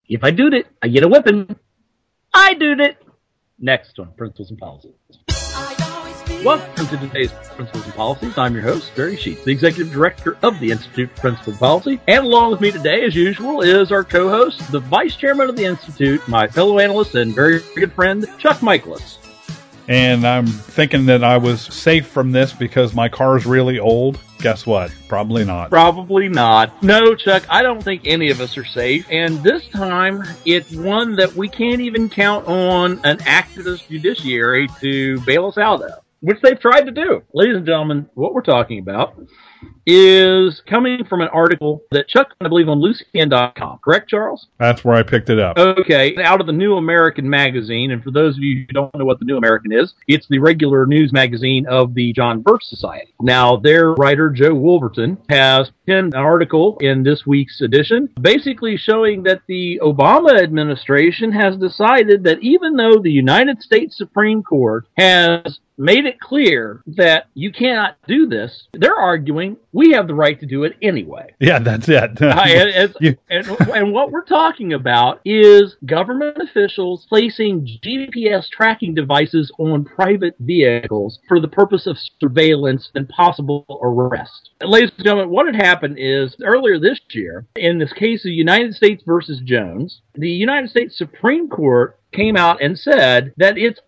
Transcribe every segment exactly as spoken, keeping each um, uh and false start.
If I doed it, I get a whipping. I doed it. Next on Principles and Policies. Welcome to today's Principles and Policies. I'm your host, Barry Sheets, the Executive Director of the Institute for Principles and Policy. And along with me today, as usual, is our co-host, the Vice Chairman of the Institute, my fellow analyst and very good friend, Chuck Michaelis. And I'm thinking that I was safe from this because my car's really old. Guess what? Probably not. Probably not. No, Chuck, I don't think any of us are safe. And this time, it's one that we can't even count on an activist judiciary to bail us out of, which they've tried to do. Ladies and gentlemen, what we're talking about is coming from an article that Chuck, I believe, on Lucian dot com. Correct, Charles? That's where I picked it up. Okay, out of the New American magazine, and for those of you who don't know what the New American is, it's the regular news magazine of the John Birch Society. Now, their writer, Joe Wolverton, has penned an article in this week's edition, basically showing that the Obama administration has decided that even though the United States Supreme Court has made it clear that you cannot do this, they're arguing we have the right to do it anyway. Yeah, that's it. I, and, you... and, and what we're talking about is government officials placing G P S tracking devices on private vehicles for the purpose of surveillance and possible arrest. And ladies and gentlemen, what had happened is earlier this year, in this case of United States versus Jones, the United States Supreme Court came out and said that it's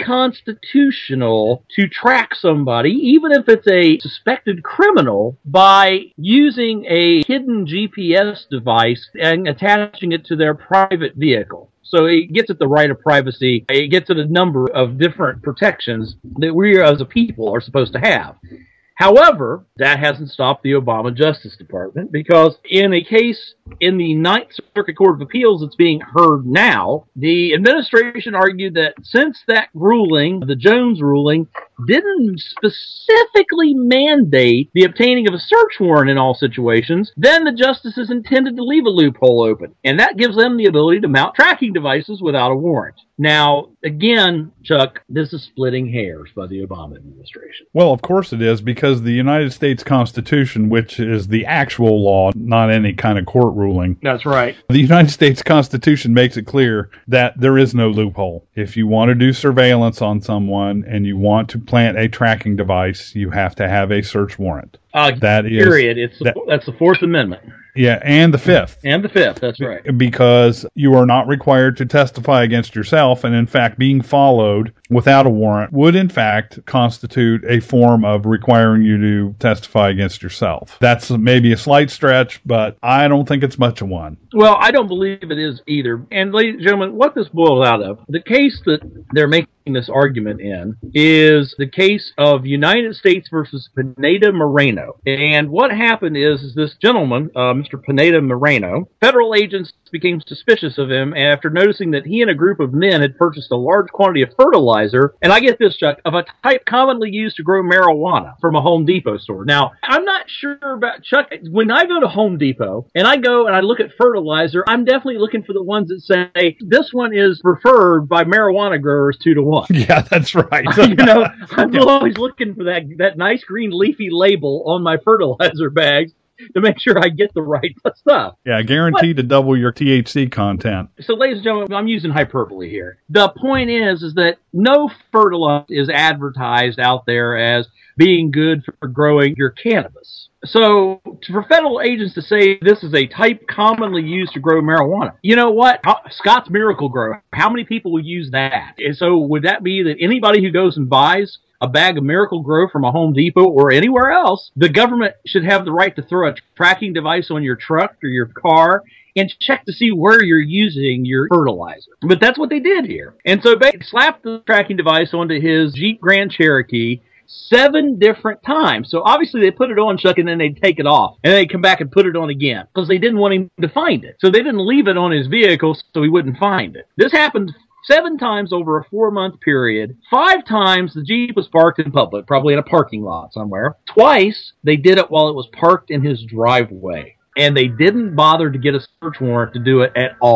unconstitutional to track somebody, even if it's a suspected criminal, by using a hidden G P S device and attaching it to their private vehicle. So it gets at the right of privacy. It gets at a number of different protections that we as a people are supposed to have. However, that hasn't stopped the Obama Justice Department, because in a case in the Ninth Circuit Court of Appeals that's being heard now, the administration argued that since that ruling, the Jones ruling, didn't specifically mandate the obtaining of a search warrant in all situations, then the justices intended to leave a loophole open. And that gives them the ability to mount tracking devices without a warrant. Now, again, Chuck, this is splitting hairs by the Obama administration. Well, of course it is, because the United States Constitution, which is the actual law, not any kind of court ruling. That's right. The United States Constitution makes it clear that there is no loophole. If you want to do surveillance on someone and you want to plant a tracking device, you have to have a search warrant. Uh, that period. Is, it's the, that, that's the Fourth Amendment. Yeah, and the Fifth. And the Fifth, that's right. Because you are not required to testify against yourself, and in fact, being followed without a warrant would in fact constitute a form of requiring you to testify against yourself. That's maybe a slight stretch, but I don't think it's much of one. Well, I don't believe it is either. And ladies and gentlemen, what this boils out of, the case that they're making this argument in is the case of United States versus Pineda Moreno. And what happened is, is this gentleman, uh, Mister Pineda Moreno, federal agents became suspicious of him after noticing that he and a group of men had purchased a large quantity of fertilizer, and I get this, Chuck, of a type commonly used to grow marijuana from a Home Depot store. Now, I'm not sure about, Chuck, when I go to Home Depot and I go and I look at fertilizer, I'm definitely looking for the ones that say, this one is preferred by marijuana growers two to one. Yeah, that's right. You know, I'm always looking for that, that nice green leafy label on my fertilizer bags to make sure I get the right stuff. Yeah, guaranteed but, to double your T H C content. So, ladies and gentlemen, I'm using hyperbole here. The point is, is that no fertilizer is advertised out there as being good for growing your cannabis. So, for federal agents to say this is a type commonly used to grow marijuana, you know what? Scott's Miracle-Gro, how many people will use that? And so, would that be that anybody who goes and buys a bag of Miracle-Gro from a Home Depot or anywhere else, the government should have the right to throw a tracking device on your truck or your car and check to see where you're using your fertilizer? But that's what they did here. And so they slapped the tracking device onto his Jeep Grand Cherokee seven different times. So obviously they put it on, Chuck, and then they'd take it off. And they'd come back and put it on again because they didn't want him to find it. So they didn't leave it on his vehicle so he wouldn't find it. This happened seven times over a four-month period. Five times the Jeep was parked in public, probably in a parking lot somewhere. Twice they did it while it was parked in his driveway. And they didn't bother to get a search warrant to do it at all.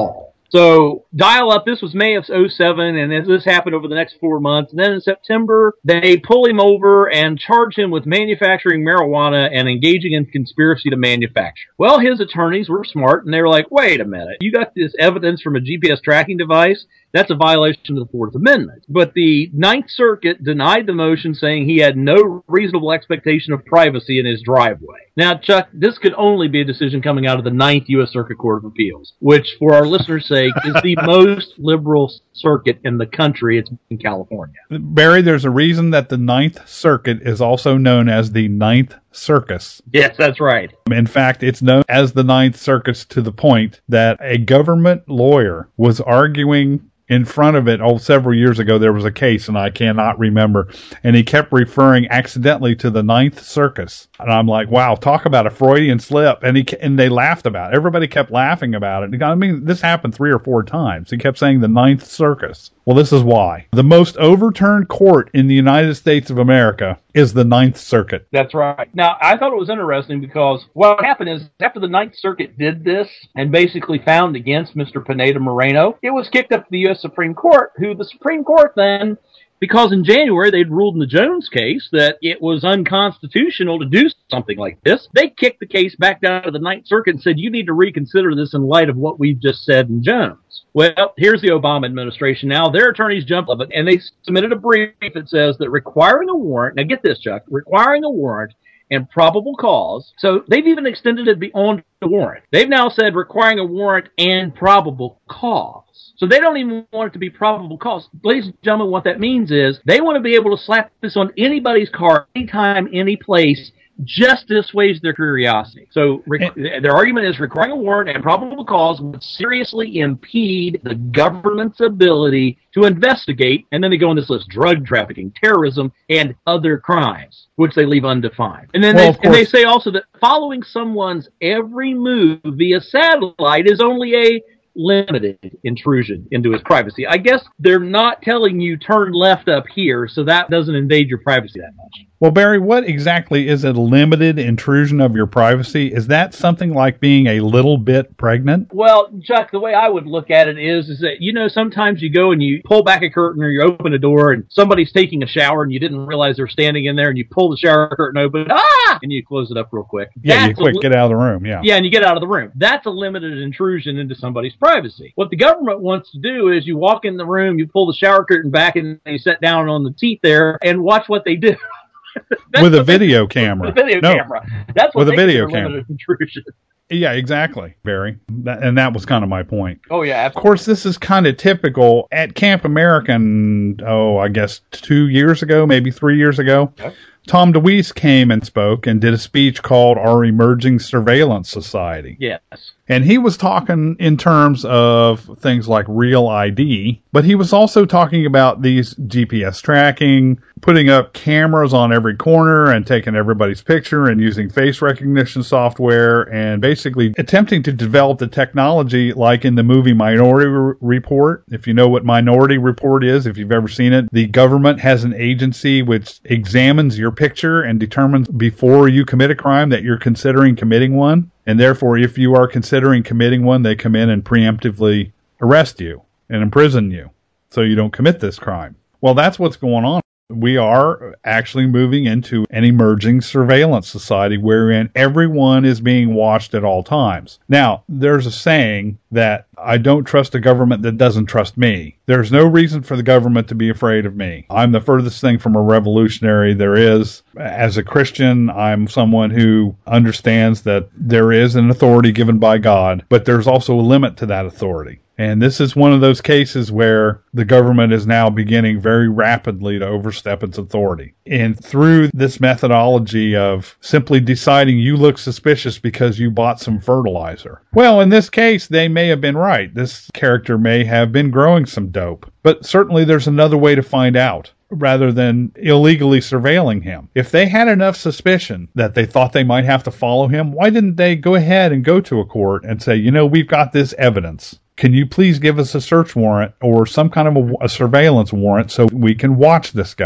So dial up, this was May of oh seven, and this happened over the next four months. And then in September, they pull him over and charge him with manufacturing marijuana and engaging in conspiracy to manufacture. Well, his attorneys were smart, and they were like, wait a minute, you got this evidence from a G P S tracking device? That's a violation of the Fourth Amendment. But the Ninth Circuit denied the motion, saying he had no reasonable expectation of privacy in his driveway. Now, Chuck, this could only be a decision coming out of the Ninth U S Circuit Court of Appeals, which, for our listeners' sake, is the most liberal circuit in the country. It's in California. Barry, there's a reason that the Ninth Circuit is also known as the Ninth Circus. Yes, that's right. In fact, it's known as the Ninth Circus to the point that a government lawyer was arguing in front of it, oh, several years ago, there was a case, and I cannot remember, and he kept referring accidentally to the Ninth Circus. And I'm like, wow, talk about a Freudian slip. And he and they laughed about it. Everybody kept laughing about it. I mean, this happened three or four times. He kept saying the Ninth Circus. Well, this is why. The most overturned court in the United States of America is the Ninth Circuit. That's right. Now, I thought it was interesting because what happened is after the Ninth Circuit did this and basically found against Mister Pineda Moreno, it was kicked up to the U S Supreme Court, who the Supreme Court then, because in January they'd ruled in the Jones case that it was unconstitutional to do something like this, they kicked the case back down to the Ninth Circuit and said, you need to reconsider this in light of what we've just said in Jones. Well, here's the Obama administration now. Their attorneys jumped up and they submitted a brief that says that requiring a warrant, now get this, Chuck, requiring a warrant and probable cause. So they've even extended it beyond the warrant. They've now said requiring a warrant and probable cause. So they don't even want it to be probable cause. Ladies and gentlemen, what that means is they want to be able to slap this on anybody's car, anytime, any place, just to assuage their curiosity. So rec- their argument is requiring a warrant and probable cause would seriously impede the government's ability to investigate, and then they go on this list, drug trafficking, terrorism, and other crimes, which they leave undefined. And then well, they, and they say also that following someone's every move via satellite is only a limited intrusion into his privacy. I guess they're not telling you turn left up here, so that doesn't invade your privacy that much. Well, Barry, what exactly is a limited intrusion of your privacy? Is that something like being a little bit pregnant? Well, Chuck, the way I would look at it is, is that, you know, sometimes you go and you pull back a curtain or you open a door and somebody's taking a shower and you didn't realize they're standing in there and you pull the shower curtain open, ah, and you close it up real quick. Yeah, That's you quick li- get out of the room, yeah. Yeah, and you get out of the room. That's a limited intrusion into somebody's privacy. What the government wants to do is you walk in the room, you pull the shower curtain back and you sit down on the seat there and watch what they do. with a video camera. With a video no, camera. That's what with a video camera. Intrusion. Yeah, exactly, Barry. That, and that was kind of my point. Oh, yeah. Absolutely. Of course, this is kind of typical. At Camp American, oh, I guess two years ago, maybe three years ago, okay. Tom DeWeese came and spoke and did a speech called Our Emerging Surveillance Society. Yes. And he was talking in terms of things like Real I D, but he was also talking about these G P S tracking, putting up cameras on every corner and taking everybody's picture and using face recognition software and basically attempting to develop the technology like in the movie Minority Report. If you know what Minority Report is, if you've ever seen it, the government has an agency which examines your picture and determines before you commit a crime that you're considering committing one. And therefore, if you are considering committing one, they come in and preemptively arrest you and imprison you so you don't commit this crime. Well, that's what's going on. We are actually moving into an emerging surveillance society wherein everyone is being watched at all times. Now, there's a saying that I don't trust a government that doesn't trust me. There's no reason for the government to be afraid of me. I'm the furthest thing from a revolutionary there is. As a Christian, I'm someone who understands that there is an authority given by God, but there's also a limit to that authority. And this is one of those cases where the government is now beginning very rapidly to overstep its authority. And through this methodology of simply deciding you look suspicious because you bought some fertilizer. Well, in this case, they may have been right. This character may have been growing some dope. But certainly there's another way to find out, rather than illegally surveilling him. If they had enough suspicion that they thought they might have to follow him, why didn't they go ahead and go to a court and say, you know, we've got this evidence. Can you please give us a search warrant or some kind of a, a surveillance warrant so we can watch this guy?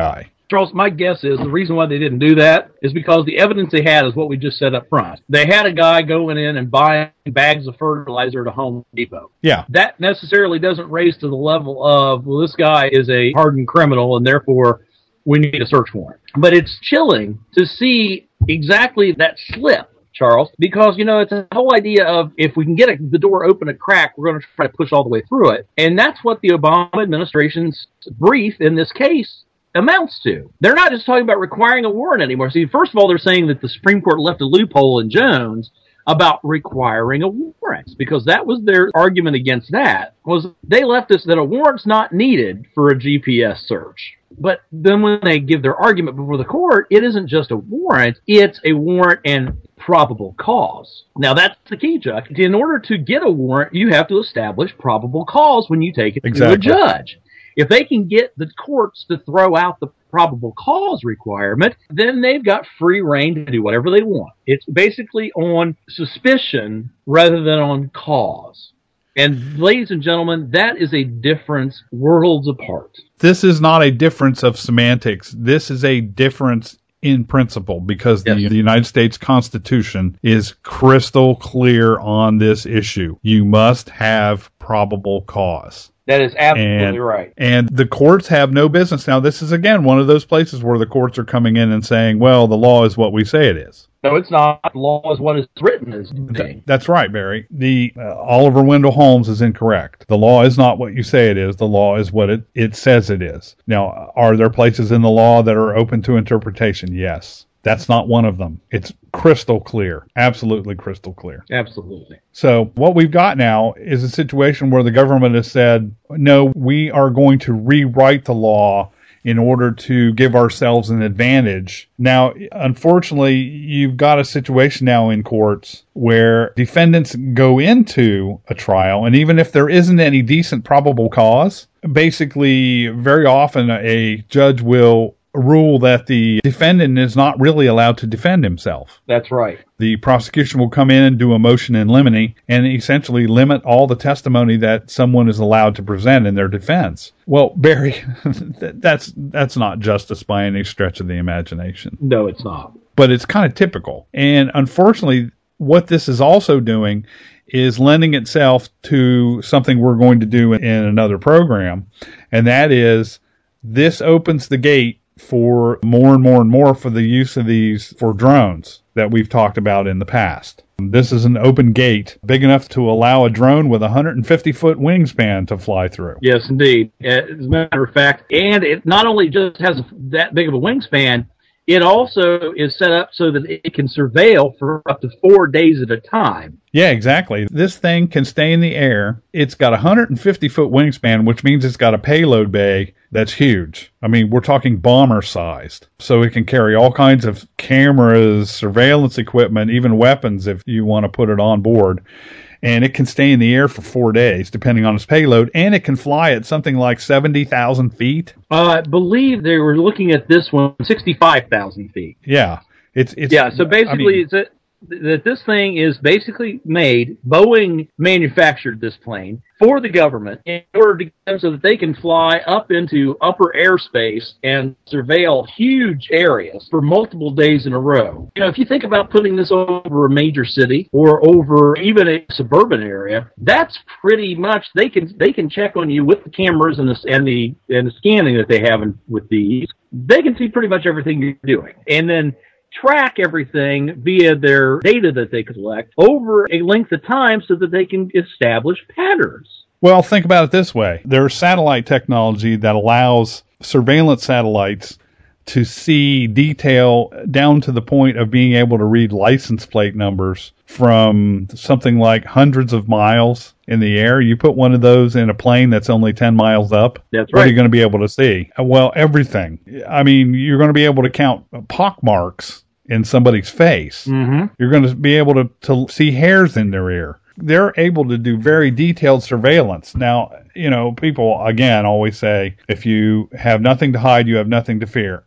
Charles, my guess is the reason why they didn't do that is because the evidence they had is what we just said up front. They had a guy going in and buying bags of fertilizer at Home Depot. Yeah. That necessarily doesn't raise to the level of, well, this guy is a hardened criminal and therefore we need a search warrant. But it's chilling to see exactly that slip, Charles, because, you know, it's a whole idea of if we can get a, the door open a crack, we're going to try to push all the way through it. And that's what the Obama administration's brief in this case amounts to. They're not just talking about requiring a warrant anymore. See, first of all, they're saying that the Supreme Court left a loophole in Jones about requiring a warrant, because that was their argument against that, was they left us that a warrant's not needed for a G P S search. But then when they give their argument before the court, it isn't just a warrant, it's a warrant and probable cause. Now, that's the key, Chuck. In order to get a warrant, you have to establish probable cause when you take it exactly. to a judge. If they can get the courts to throw out the probable cause requirement, then they've got free reign to do whatever they want. It's basically on suspicion rather than on cause. And ladies and gentlemen, that is a difference worlds apart. This is not a difference of semantics. This is a difference in principle, because yes. the, the United States Constitution is crystal clear on this issue. You must have probable cause. That is absolutely and, right. And the courts have no business. Now, this is, again, one of those places where the courts are coming in and saying, well, the law is what we say it is. No, it's not. The law is what is written as being. That's right, Barry. The uh, Oliver Wendell Holmes is incorrect. The law is not what you say it is. The law is what it, it says it is. Now, are there places in the law that are open to interpretation? Yes. That's not one of them. It's crystal clear. Absolutely crystal clear. Absolutely. So what we've got now is a situation where the government has said, no, we are going to rewrite the law in order to give ourselves an advantage. Now, unfortunately, you've got a situation now in courts where defendants go into a trial, and even if there isn't any decent probable cause, basically, very often a judge will rule that the defendant is not really allowed to defend himself. That's right. The prosecution will come in and do a motion in limine and essentially limit all the testimony that someone is allowed to present in their defense. Well, Barry, that's that's not justice by any stretch of the imagination. No, it's not. But it's kind of typical. And unfortunately, what this is also doing is lending itself to something we're going to do in another program, and that is this opens the gate for more and more and more for the use of these for drones that we've talked about in the past. This is an open gate big enough to allow a drone with a one hundred fifty foot wingspan to fly through. Yes, indeed. As a matter of fact, and it not only just has that big of a wingspan, it also is set up so that it can surveil for up to four days at a time. Yeah, exactly. This thing can stay in the air. It's got a one hundred fifty foot wingspan, which means it's got a payload bay that's huge. I mean, we're talking bomber-sized. So it can carry all kinds of cameras, surveillance equipment, even weapons if you want to put it on board. And it can stay in the air for four days, depending on its payload, and it can fly at something like seventy thousand feet. Uh, I believe they were looking at this one, sixty-five thousand feet. Yeah. It's, it's, yeah, so basically, I mean, it's a, that this thing is basically made, Boeing manufactured this plane for the government in order to get them so that they can fly up into upper airspace and surveil huge areas for multiple days in a row. You know, if you think about putting this over a major city or over even a suburban area, that's pretty much, they can they can check on you with the cameras and the and the and the scanning that they have in, with these. They can see pretty much everything you're doing, and then track everything via their data that they collect over a length of time so that they can establish patterns. Well, think about it this way. There's satellite technology that allows surveillance satellites to see detail down to the point of being able to read license plate numbers from something like hundreds of miles in the air. You put one of those in a plane that's only ten miles up. That's right. What are you going to be able to see? Well, everything. I mean, you're going to be able to count pock marks in somebody's face. Mm-hmm. You're going to be able to, to see hairs in their ear. They're able to do very detailed surveillance. Now, you know, people, again, always say, if you have nothing to hide, you have nothing to fear.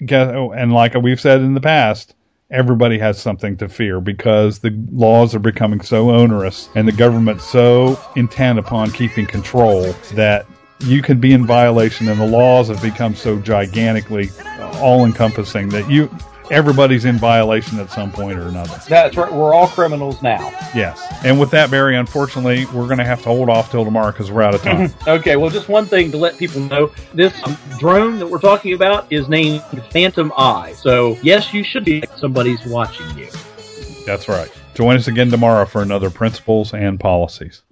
And like we've said in the past, everybody has something to fear because the laws are becoming so onerous and the government so intent upon keeping control that you can be in violation, and the laws have become so gigantically all encompassing that you everybody's in violation at some point or another. That's right. We're all criminals now. Yes. And with that, Barry, unfortunately, we're going to have to hold off till tomorrow because we're out of time. Okay. Well, just one thing to let people know. This um, drone that we're talking about is named Phantom Eye. So, yes, you should be like somebody's watching you. That's right. Join us again tomorrow for another Principles and Policies.